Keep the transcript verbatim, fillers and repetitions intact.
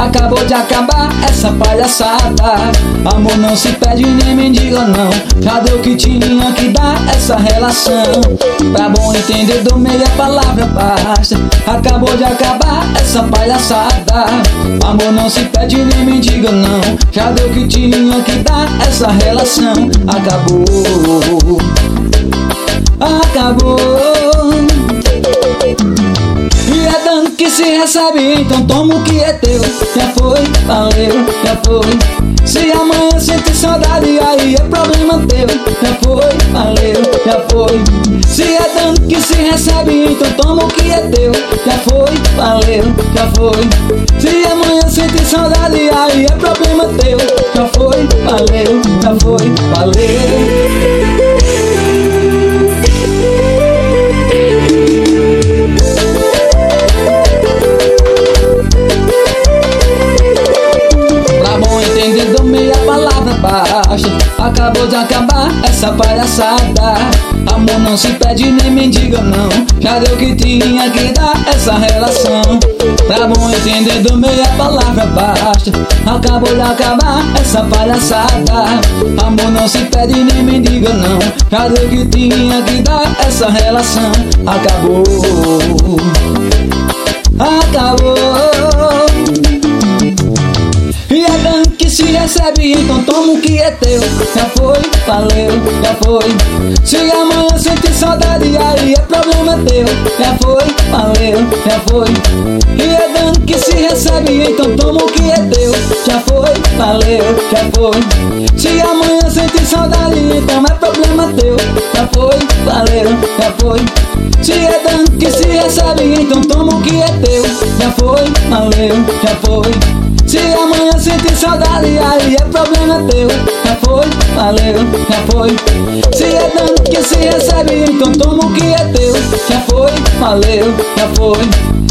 acabou de acabar essa palhaçada. Amor não se pede nem mendiga não, já deu o que tinha que dar essa relação. Pra bom entendedor meia palavra basta, acabou de acabar essa palhaçada. Amor não se pede nem mendiga não, já deu o que tinha que dar essa relação. Acabou, acabou. E é dano que se recebe, então toma o que é teu. Já foi, valeu, já foi. Se amanhã sente saudade, aí é problema teu. Já foi, valeu, já foi. Se é dano que se recebe, então toma o que é teu. Já foi, valeu, já foi. Se amanhã sente saudade, aí é problema teu. Já foi, valeu, já foi, valeu. Acabou de acabar essa palhaçada. Amor não se pede nem mendiga não, já deu que tinha que dar essa relação. Pra bom entendedor meia palavra basta. Acabou de acabar essa palhaçada. Amor não se pede nem mendiga não, já deu que tinha que dar essa relação. Acabou, acabou. E é dano que se recebe, então toma o que é teu. Já foi, valeu, já foi. Se amanhã sente saudade, aí é problema teu. Já foi, valeu, já foi. E é dano que se recebe, então toma o que é teu. Já foi, valeu, já foi. Se amanhã sente saudade, então é problema teu. Já foi, valeu, já foi. Se é dano que se recebe, então toma o que é teu. Já foi, valeu, já foi. Se amanhã sente saudade, aí é problema teu. Já foi, valeu, já foi. Se é dano que se recebe, então toma o que é teu. Já foi, valeu, já foi.